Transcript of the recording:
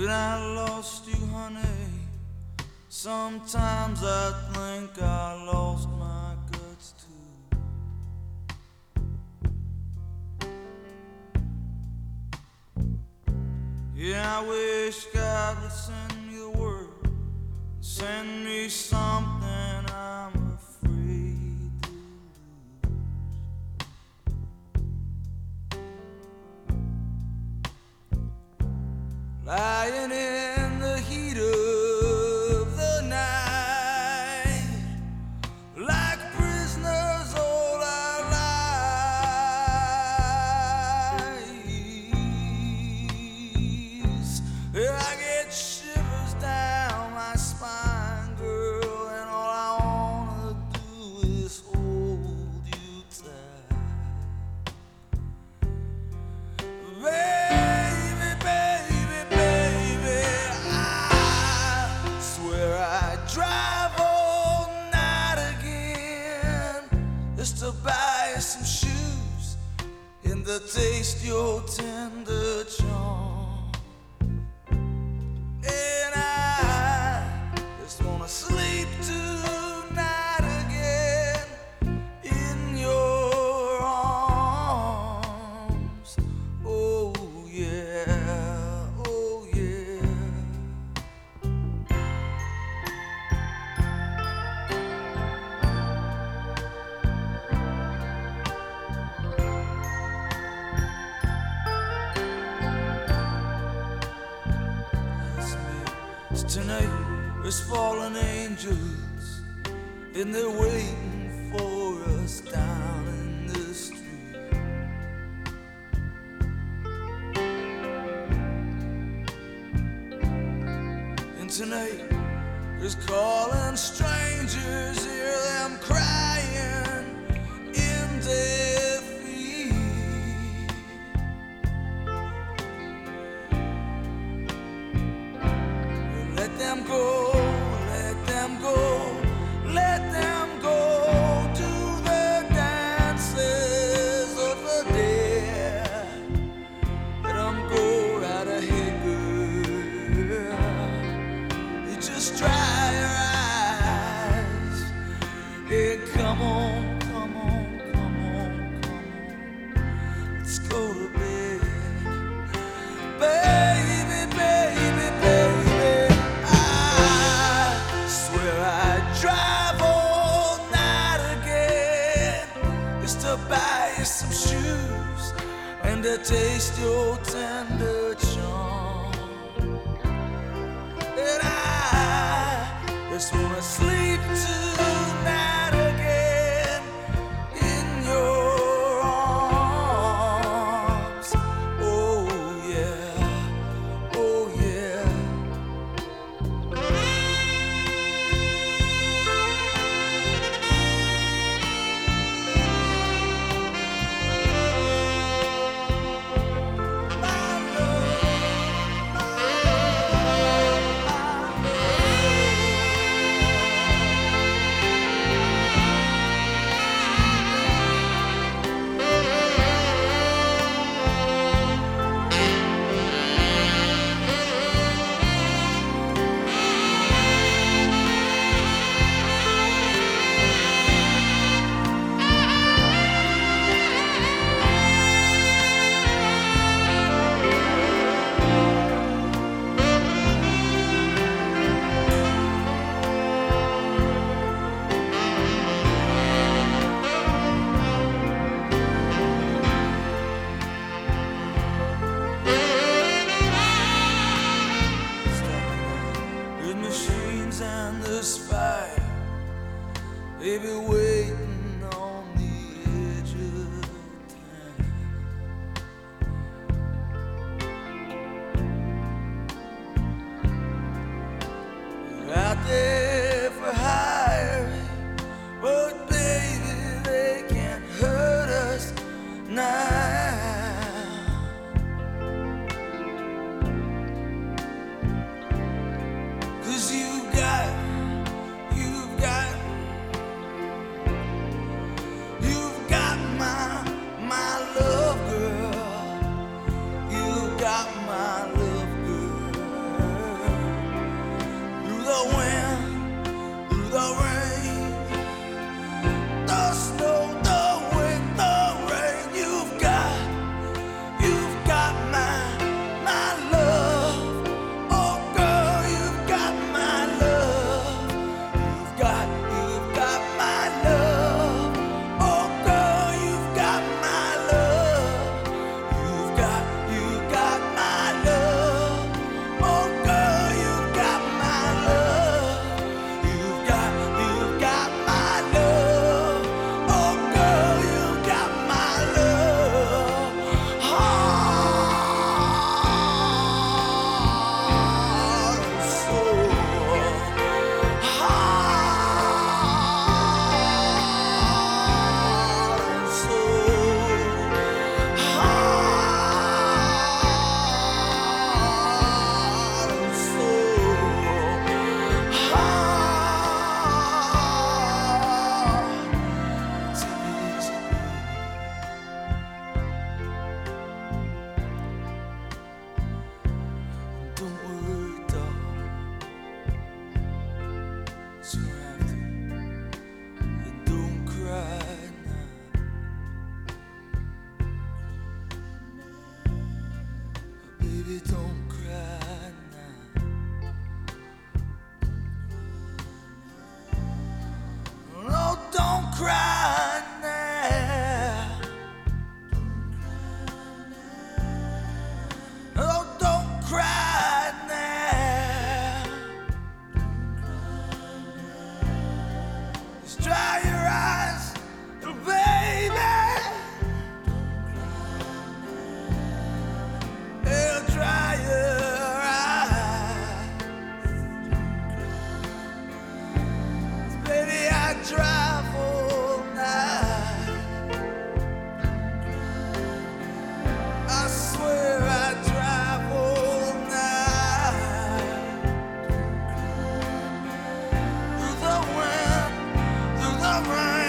When I lost you, honey, sometimes I think I lost my guts too. Yeah, I wish God would send me the word, send me something I'm afraid to lose. Lying in the heat of the night, like prisoners all our lives. Yeah, I get shivers down my spine, girl, and all I wanna do is hold you tight. Baby, baby, baby, I swear I'd drive all night again just to buy you some shoes and to taste your tender charm. And I just wanna sleep tonight again in your arms. Oh yeah, oh yeah. Tonight there's fallen angels and they're waiting for us down in the street. And tonight there's calling strangers, hear them crying in defeat. Let them go, let them go, let them go to the dances of the dead. Let them go right ahead, girl. You just dry your eyes. Hey, come on, come on, come on, come on. Let's go to bed. Baby, baby, baby, I swear I'd drive all night again just to buy you some shoes and to taste your tender charm. And I just wanna sleep tonight again in your arms. Oh yeah, oh yeah. With machines and this fire, baby, waiting on the edge of time. They're out there for hiring, but baby, they can't hurt us now. Cause you've got dry your eyes, baby. It'll dry your eyes. Baby, I drive all night. I swear I drive all night. Through the wind, through the rain.